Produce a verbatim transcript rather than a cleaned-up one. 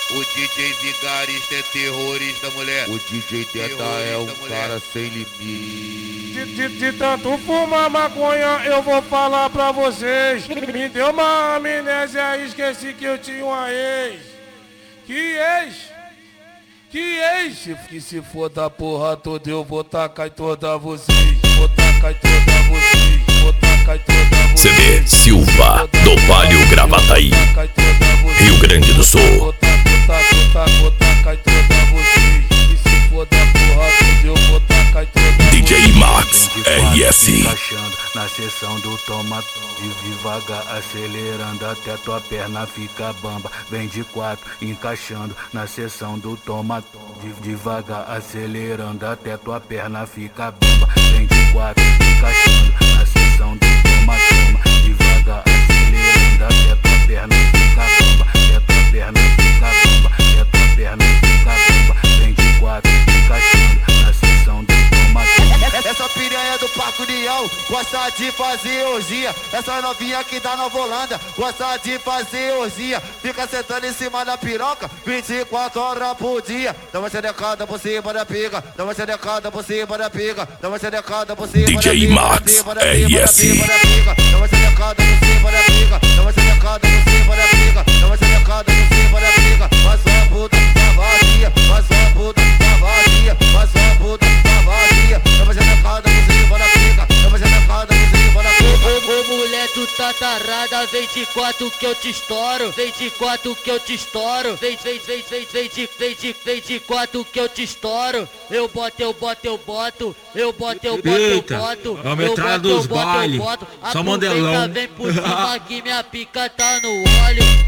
O D J vigarista é terrorista, mulher. O D J Teta é um cara sem limite. De, de, de tanto fumar maconha, eu vou falar pra vocês. Me deu uma amnésia, esqueci que eu tinha uma ex. Que ex? Que ex? Se, que se for da porra toda, eu vou tacar em toda vocês. Vou tacar em toda vocês. Vou tacar em toda vocês. C D Silva, do Palio Gravataí, Rio Grande do Sul. Vou tacar, vou tacar em toda vocês. E se for da porra toda, eu vou tacar em toda vocês. D J Max R S. Encaixando na sessão do toma de devagar, acelerando até tua perna fica bamba. Vem de quatro, encaixando na sessão do toma de devagar, acelerando até tua perna fica bamba. Vem de quatro, encaixando na sessão do toma toma devagar, acelerando até tua perna fica bamba. Até tua perna fica bamba, até tua perna fica bamba. Vem de quatro, encaixando na sessão do toma toma. Essa piranha do Parque União gosta de fazer orgia. Essa novinha aqui da Nova Holanda gosta de fazer orgia. Fica sentando em cima da piroca vinte e quatro horas por dia. Dá uma xerecada por cima da pica, dá uma xerecada por cima da pica, dá uma xerecada por cima da pica. D J Max R S. Dá uma xerecada por cima da pica, dá uma xerecada por cima da pica, dá uma xerecada por cima da pica. Faz uma puta tá vazia, faz uma puta tá vazia, faz uma puta tá vazia. Dá uma xerecada por cima da pica, dá uma xerecada por cima da pica. Ô, ô mulher, tu tá tarada, vem de quatro que eu te estouro. Vem de quatro que eu te estouro. Vem, vem, vem, vem, vem de, vem de, vem de quatro que eu te estouro. Eu boto, eu boto, eu boto. Eu boto, eu boto, eu Eita, boto. é a metralha dos baile. Só Aproveita, modelão. vem por cima que minha pica tá no óleo.